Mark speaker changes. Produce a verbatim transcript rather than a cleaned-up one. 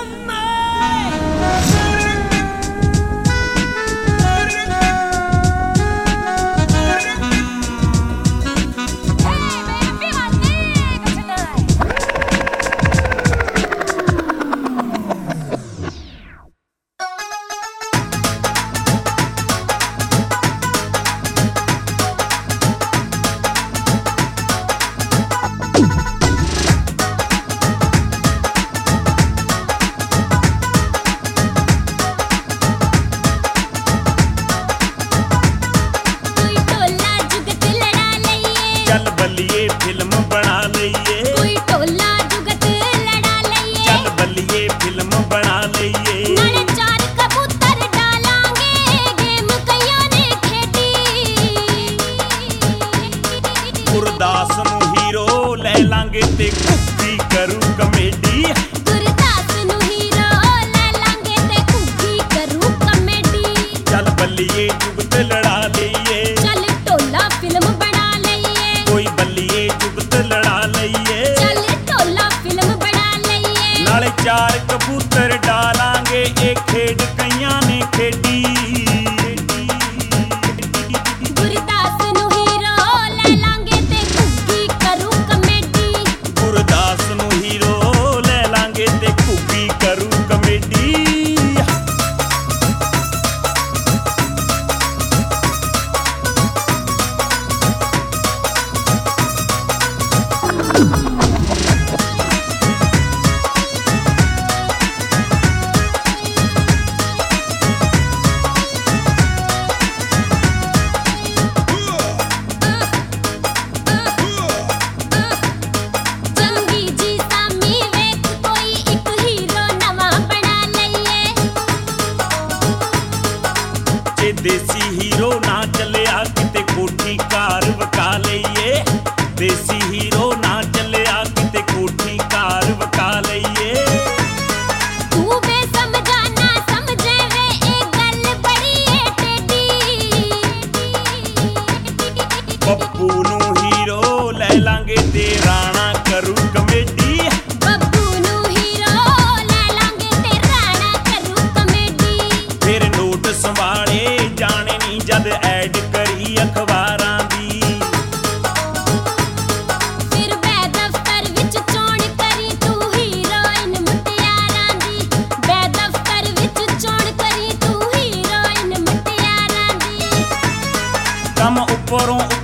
Speaker 1: चल बल्लिए फिल्म बना लईए,
Speaker 2: कोई टोला जुगत लड़ा लईए,
Speaker 1: चल बल्लिए फिल्म बना लईए।
Speaker 2: नाले चार कबूतर डालांगे, गेम कईयां ने खेडी।
Speaker 1: गुरदास नू हीरो ले लांगे ते कुप्पी करू कमेडी।
Speaker 2: गुरदास नू हीरो ले लांगे ते कुप्पी करू कमेडी।
Speaker 1: चल बल्लिए जुगत लड़ा लईए,
Speaker 2: चल टोला फिल्म बना लईए,
Speaker 1: कोई बल्लिए जुगत लड़ा लईए।
Speaker 2: चल टोला फिल्म बना लईए,
Speaker 1: नाले चार कबूतर डालांगे ए खेड कईयां ने खेडी।
Speaker 2: गुरदास नू हीरो ले लांगे ते कुप्पी करू कमेडी।
Speaker 1: गुरदास नू हीरो ले लांगे ते कुप्पी करू कमेडी।
Speaker 2: जंगी जी सामी वेख कोई एक हीरो नवां बना लईए।
Speaker 1: जे देसी हीरो ना चलिया किते कोठी कार वका लईए। देसी हीरो ना चलिया किते कोठी कार वका लईए।
Speaker 2: तू बे समझाना समझे वे ए गल बड़ी ए टेडी।
Speaker 1: पप्पू नू हीरो ले लांगे ते राणा करू कमेडी।
Speaker 2: बब्बू नू हीरो ले लांगे ते राणा करू कमेडी।
Speaker 1: फिर नोट संभाले जाने नी जद ऐड करी अखबारां दी।
Speaker 2: फिर बे दफ्तर विच चोण करी तू हीरोइन मुटियारां दी। बे दफ्तर विच चोण करी तू हीरोइन मुटियारां दी।
Speaker 1: कम उपरों